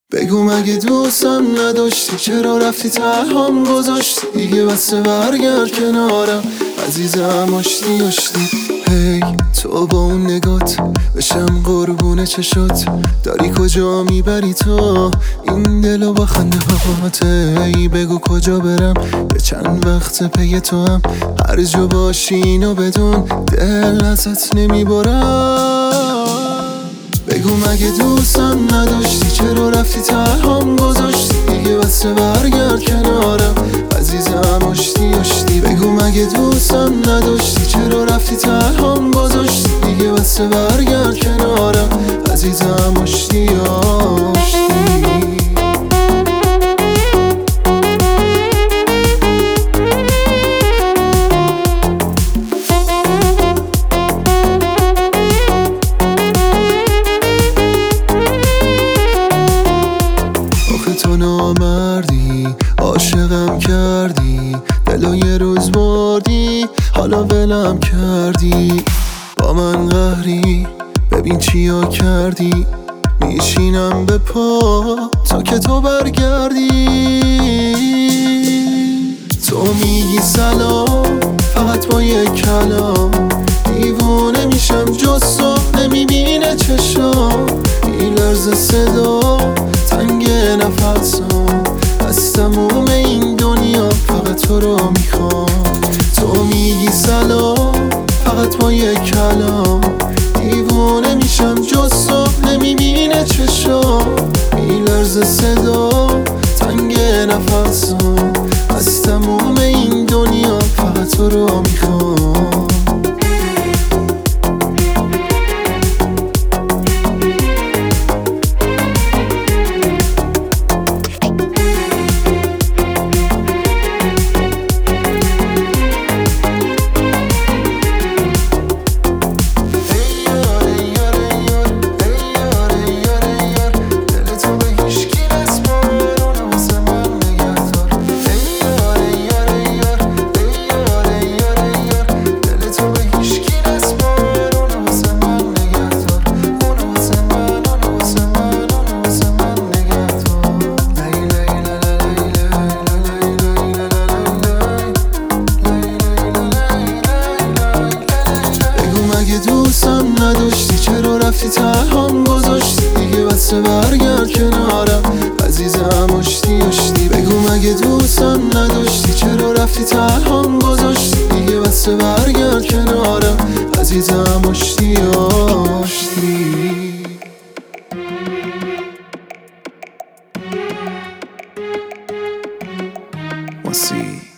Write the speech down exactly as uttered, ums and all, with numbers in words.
بگو مگه دوستم نداشتی؟ چرا رفتی تنهام گذاشتی؟ دیگه بسه برگرد کنارم عزیزم، آشتی آشتی. هی تو با اون نگات بشم قربون چشات، داری کجا میبری تو این دلو با خنده هات؟ هی بگو کجا برم، یه چند وقت پی تو هم، هر جا باشی اینو بدون دل ازت نمیبرم. بگو مگه دوستم نداشتی؟ چرا رفتی تنهام گذاشتی؟ دیگه بسه برگرد کنارم عزیزم، آشتی آشتی. بگو مگه دوستم نداشتی؟ چرا رفتی تنهام گذاشتی؟ دیگه بسه برگرد کنارم عزیزم، آشتی آشتی. تو نامردی، عاشقم کردی، دلو یه روز بردی، حالا ولم کردی. با من قهری، ببین چیا کردی، میشینم به پا تا که تو برگردی. تو میگی سلام فقط با یک کلام، دیوونه میشم جز تو نمیبینه چشام، میلرزه صدا تنگ نفسم، از تموم این دنیا فقط تو رو میخوام. تو میگی سلام فقط با یک کلام، دیوونه میشم جز تو نمیبینه چشام، میلرزه صدا تنگ نفسم، از تموم این دنیا فقط تو رو میخوام. دوستم نداشتی؟ چرا رفتی تنهام گذاشتی؟ دیگه بسه برگرد کنارم عزیزم، آشتی آشتی. بگو مگه دوستم نداشتی؟ چرا رفتی تنهام گذاشتی؟ دیگه بسه برگرد کنارم عزیزم، آشتی آشتی.